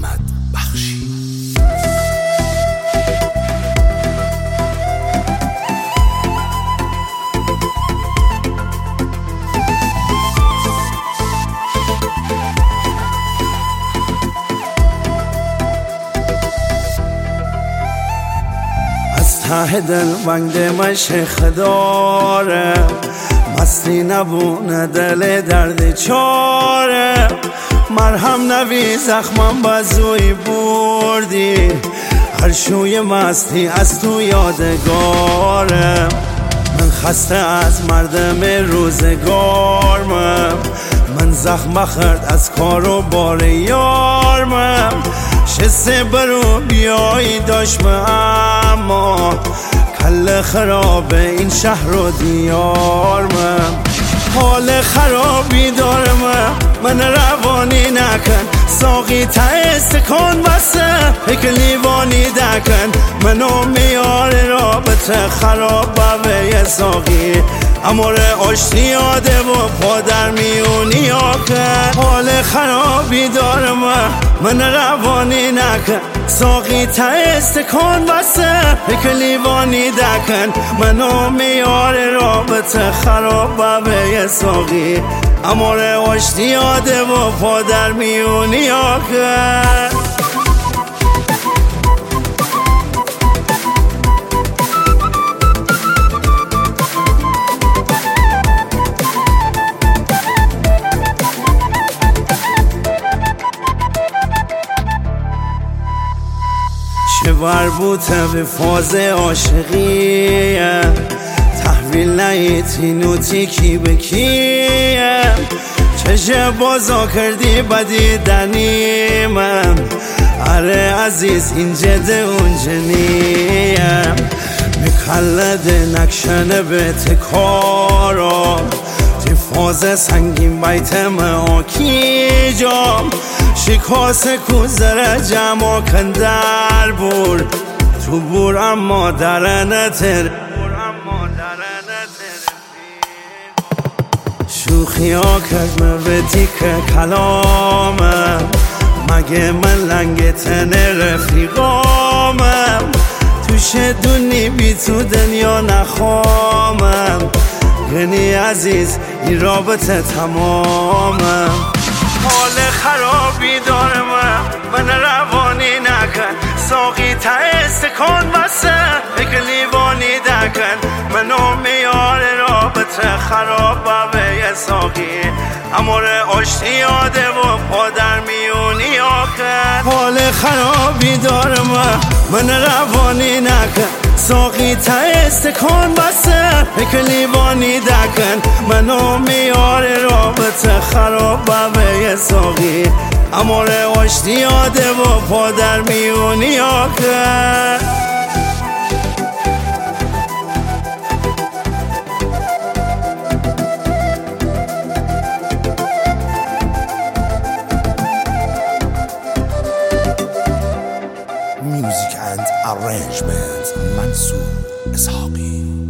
محمد بخشی. از ته دل بند مشق داره، مستی نبونه دل درد چاره. مرهم نوی زخمم بزوی بردی، هر شوی مستی از تو یادگارم. من خسته از مردم روزگارمم، من زخم بخورد از کار و بار یارمم. شسته برو بیایی داشمه، اما کل خراب این شهر و دیارمم. حال خرابی دارم من روانی نکن، ساقی تا استکان بسته یک لیوانی دکن. منو میار رابطه خراب به یه ساقی، امور آشتی یاده و پا در میونی آکن. حال خرابی دارم من روانی نکن، ساقی تا استکان بسته یک لیوانی دکن. منو میار رابطه خراب به یه ساقی، امور آشتی یاده و پا در میونی آکن. چه مربوطه به فاز عاشقیه، تحویل نیتی نوتی کی به کیه. چه بازا کردی بدی دنیمم، اره عزیز این جده اون جنیم. میکلده نکشنه به تکارا، تی فاز سنگین بیتم آکی جام. شکاس کوزر جمع کن در بور، تو بور اما درنه تر. شوخی ها کرد موتی که کلامم، مگه من لنگتن رفیقامم. توش دونی بی تو دنیا نخوامم، گنی عزیز این رابطه تمامم. حال خرابی دارم من روانی نکن، ساقی تا استکان بسته یک لیوانی دکن. منو میار رابطه خراب به یه ساقی، امور آشتی یاده و پا در میونی آکن. حال خرابی دارم من روانی نکن، ساقی تا استکان بسته یک لیوانی دکن. منو میار رابطه خراب به یه ساقی، امور آشتی یاده و پا در میونی آکن. Music and arrangement منصور اسحاقی.